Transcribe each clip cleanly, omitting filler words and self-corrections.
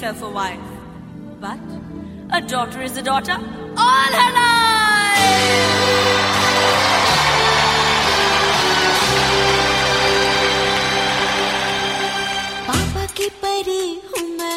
himself a wife. But a daughter is a daughter all her life. पापा की परी हूँ मैं,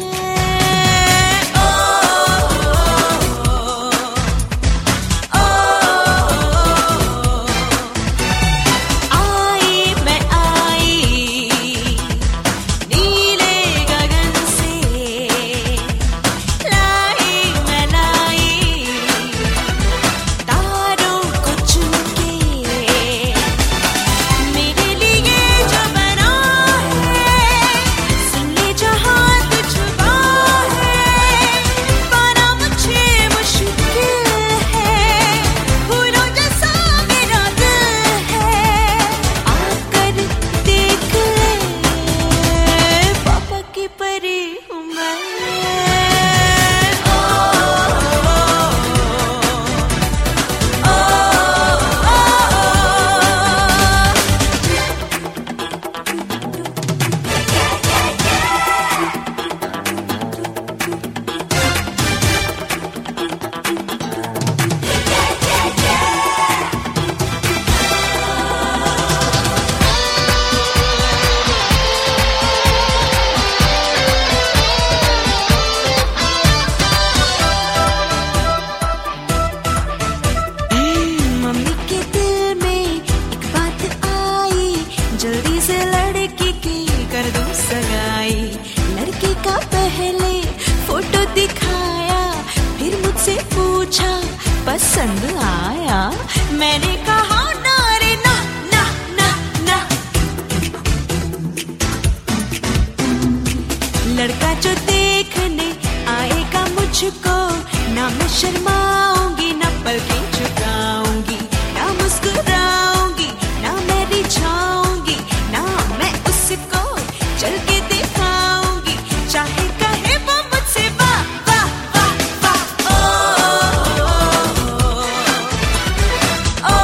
जल्दी से लड़की की कर दूं सगाई। लड़की का पहले फोटो दिखाया, फिर मुझसे पूछा पसंद आया। मैंने कहा ना रे ना ना ना ना। लड़का जो देखने आएगा मुझको, ना मैं शर्माऊंगी, ना पलकें झुकाऊंगी, ना मुस्कुराऊंगी, ना मैं रिझाऊंगी, ना मैं उसको चल के दिखाऊंगी। चाहे कहे वो मुझसे वाह वाह वाह वाह। ओ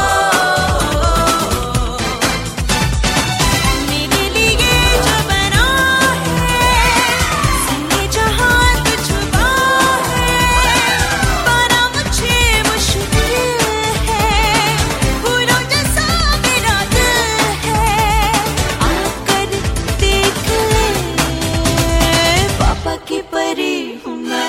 मेरे लिए जो बना है, संगे जहां तो छुपा है। पाना मुझे मुश्किल है, फूलों जैसा मेरा दिल है। आकर देख ले, पापा की परी हूँ मैं।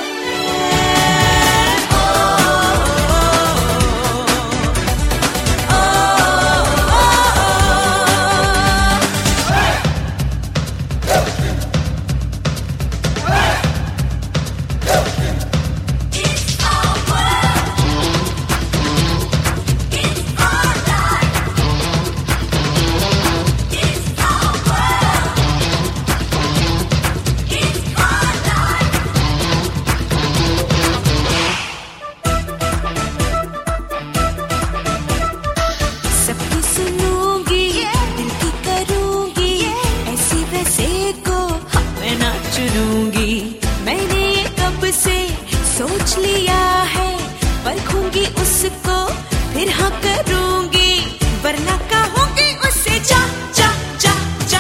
सबकी सुनूंगी, दिल की करूंगी, ऐसी वैसे को मैं ना चुनूंगी। मैंने ये कब से सोच लिया है, परखूंगी उसको फिर हाँ करूंगी, वरना कहूंगी उससे जा जा जा जा।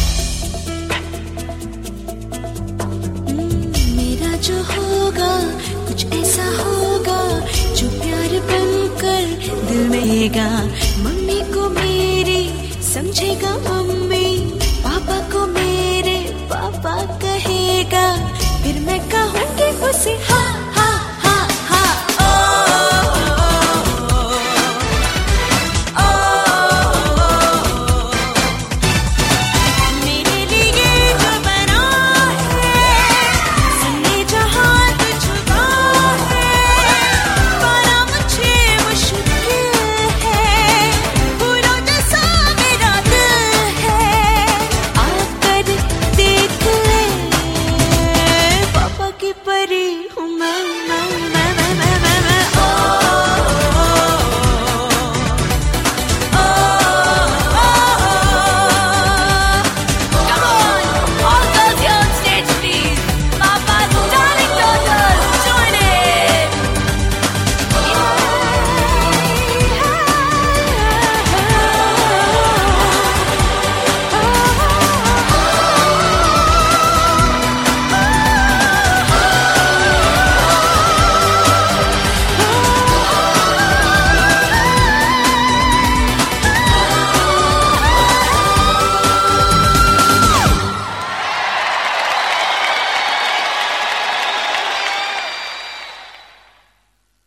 मेरा जो होगा कुछ ऐसा होगा, जो प्यार बनकर दिल में आएगा। मम्मी को मेरी समझेगा मम्मी, पापा को मेरे पापा कहेगा, फिर मैं कहूँगी उसे हाँ